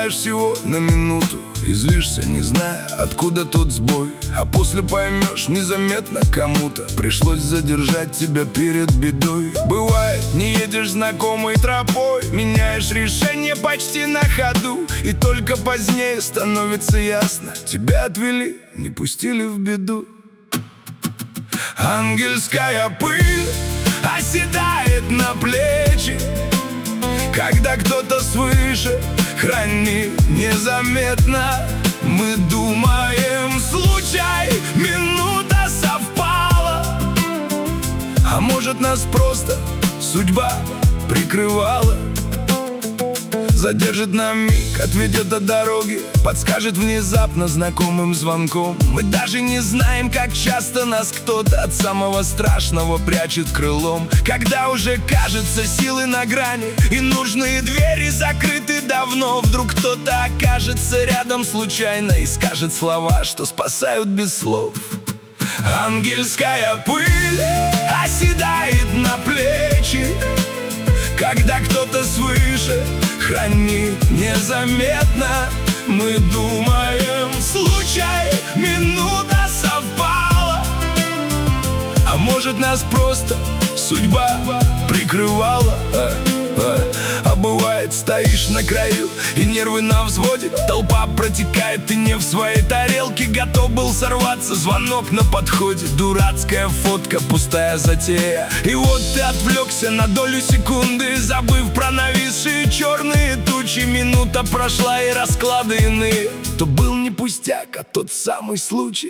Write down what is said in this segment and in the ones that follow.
Засыпаешь всего на минуту и злишься, не зная, откуда тот сбой. А после поймешь незаметно кому-то пришлось задержать тебя перед бедой. Бывает, не едешь знакомой тропой, меняешь решение почти на ходу, и только позднее становится ясно: тебя отвели, не пустили в беду. Ангельская пыль оседает на плечи, когда кто-то свыше хранит незаметно. Мы думаем, случай, минута совпала, а может, нас просто судьба прикрывала. Задержит на миг, отведет от дороги, подскажет внезапно знакомым звонком. Мы даже не знаем, как часто нас кто-то от самого страшного прячет крылом. Когда уже кажется силы на грани и нужные двери закрыты давно, вдруг кто-то окажется рядом случайно и скажет слова, что спасают без слов. Ангельская пыль оседает на плечи, когда кто-то свыше хранит незаметно. Мы думаем, случай, минута совпала, а может, нас просто судьба прикрывала. А бывает, стоишь на краю и нервы на взводе, толпа протекает, ты не в своей тарелке, готов был сорваться, звонок на подходе, дурацкая фотка, пустая затея. И вот ты отвлекся на долю секунды, забыв про нависшие черные тучи. Минута прошла и расклады иные. То был не пустяк, а тот самый случай.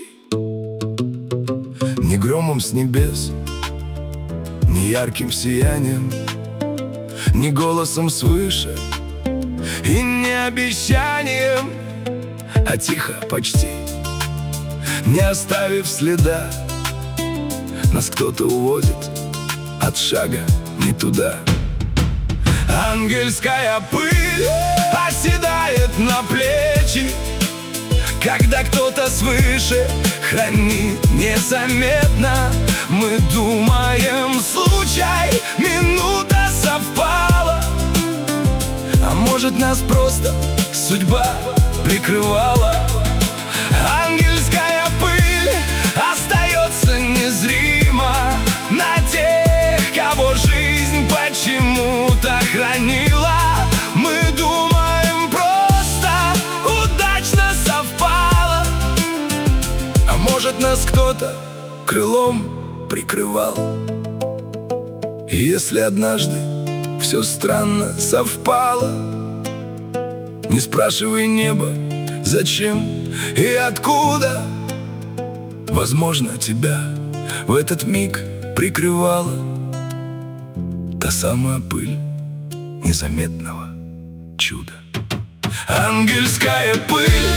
Не громом с небес, не ярким сиянием, не голосом свыше и не обещанием, а тихо, почти, не оставив следа, нас кто-то уводит от шага не туда. Ангельская пыль оседает на плечи, когда кто-то свыше хранит незаметно. Мы думаем, случай, минута совпала, а может, нас просто судьба прикрывала. Ангельская пыль остается незримо на тех, кого жизнь почему-то хранила. Мы думаем, просто удачно совпало, а может, нас кто-то крылом прикрывал. И если однажды все странно совпало, не спрашивай небо, зачем и откуда. Возможно, тебя в этот миг прикрывала та самая пыль незаметного чуда. Ангельская пыль,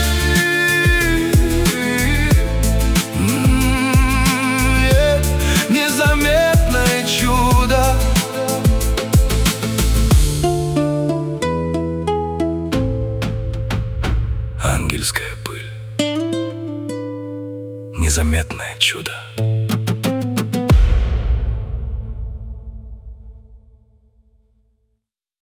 незаметное чудо. Ангельская пыль, незаметное чудо.